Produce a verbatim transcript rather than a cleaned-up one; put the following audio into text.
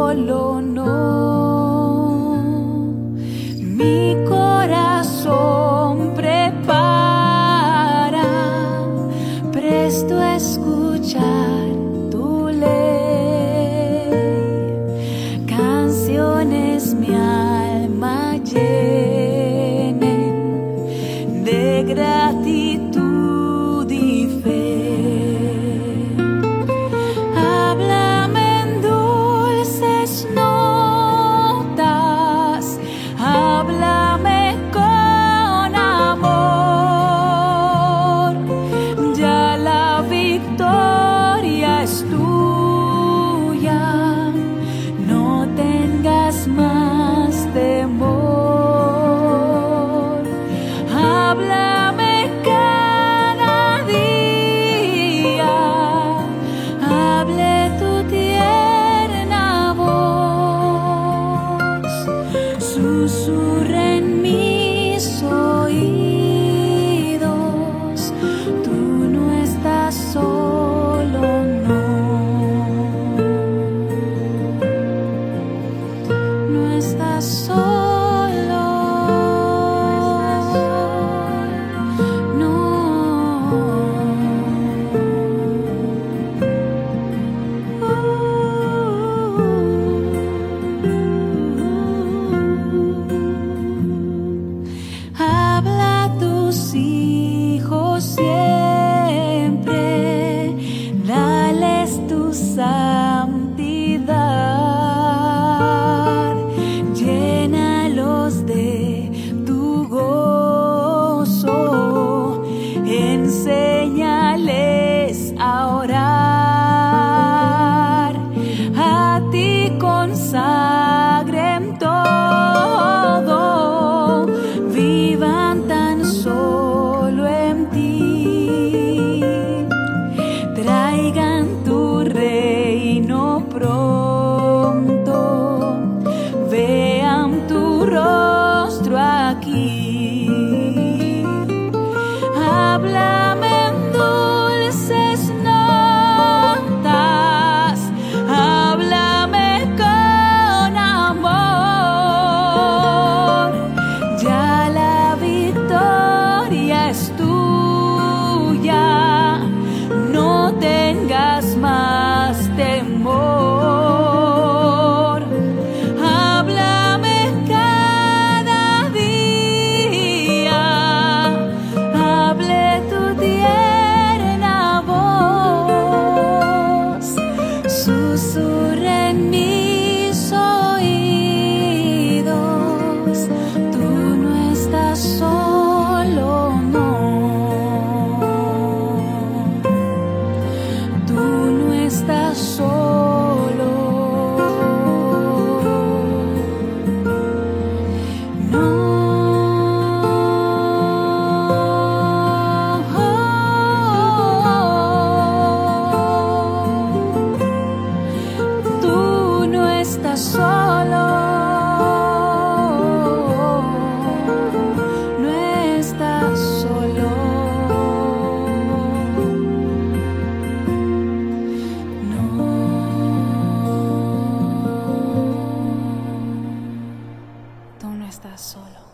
solo, no. Mi corazón prepara, presto a escuchar tu ley. Canciones mi alma llenen de gratitud y fe. Háblame en dulces notas, háblame con amor. Ya la victoria es tuya, no tengas más temor. Háblame cada día, hable tu tierna voz, susurra en mis oídos, tú no estás solo, no, no estás solo. Habla a tus hijos siempre, dales tu santidad, llénalos de tu gozo, enséñales a orar, a ti consagren todo, vivan tan solo en ti, traigan tu reino pronto, vean tu rostro aquí. Háblame en dulces notas, háblame con amor. Ya la victoria es tuya, no tengas más temor. Háblame cada día, hable tu tierna voz, susurra en mis oídos, tú no estás solo, no, tú no estás solo, no, tú no estás solo, no estás solo, no, tú no estás solo.